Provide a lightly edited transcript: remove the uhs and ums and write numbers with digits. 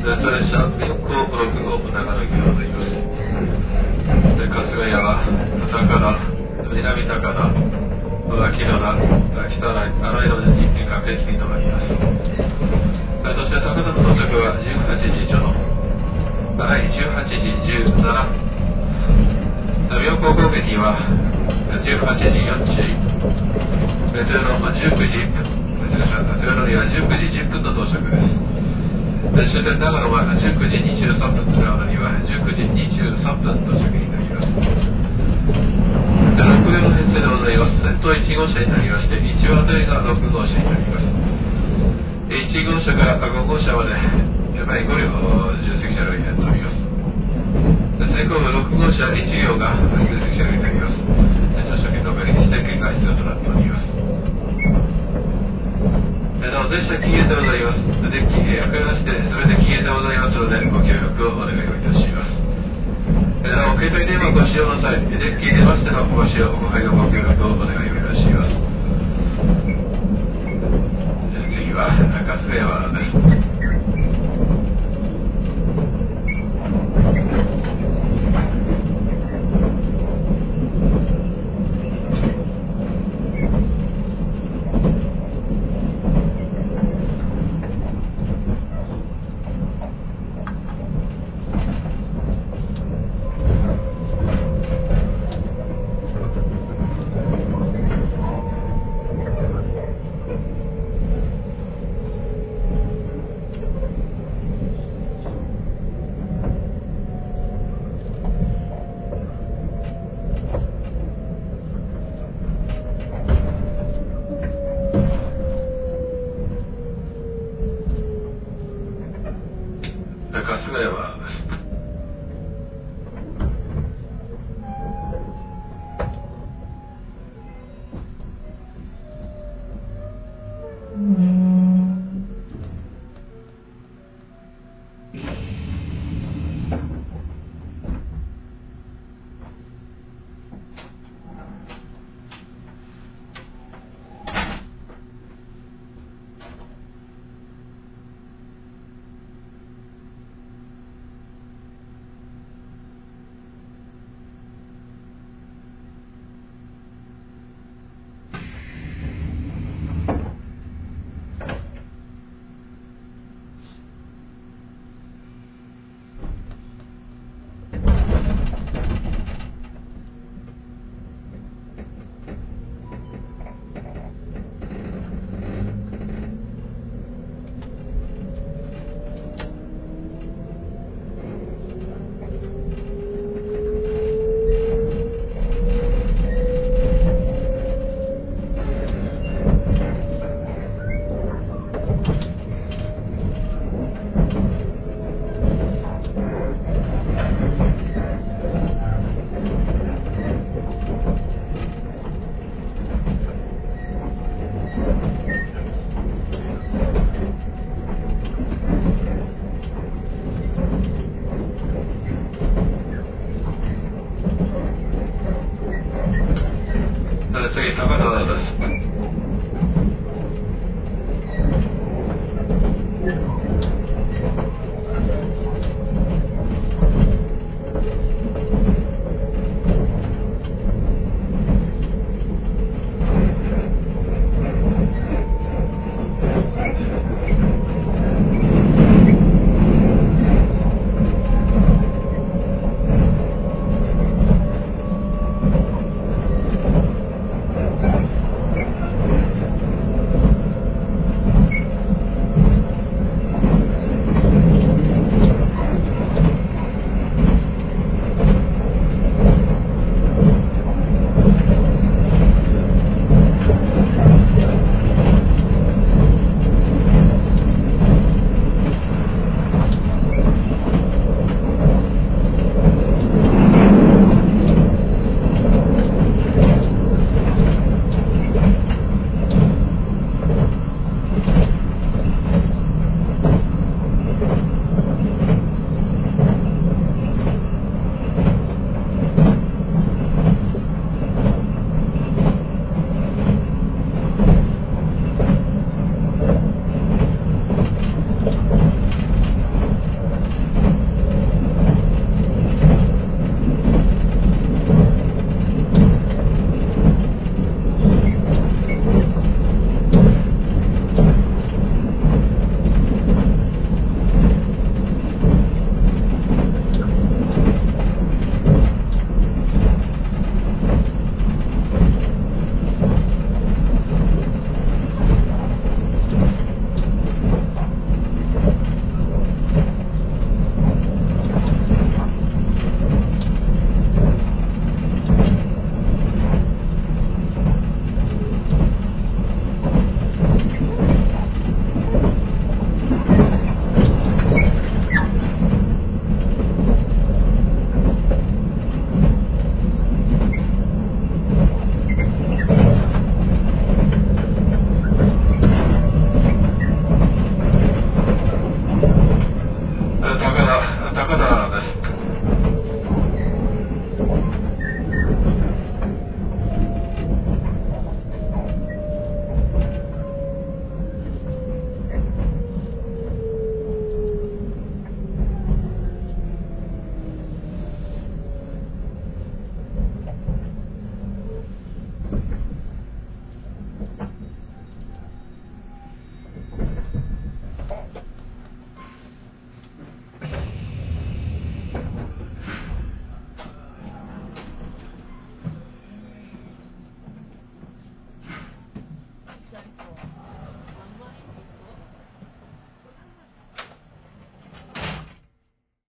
列車妙高6号長野駅をございます。春日谷は高田、南高田、秋野田、北新井戸に各駅に停まります。そして高田の到着は18時ちょうど、18時17。妙高高原には18時41。別の19時1分。長野には19時10分の到着です。終点長野は19時23分、長野には19時23分到着になります。6両編成でございます。先頭1号車になりまして、1番手が6号車になります。1号車から5号車まで5両重積車両になっております。先行部6号車1両が重積車両になります。乗車券の上に指定券が必要となっております。全車禁煙でございます。デッキ明かりまして全て禁煙でございますのでご協力をお願いいたします。なお携帯電話ご使用の際、デッキに出ましてのご使用ご配慮ご協力をお願いをいたします。次は春日山です。春日山です。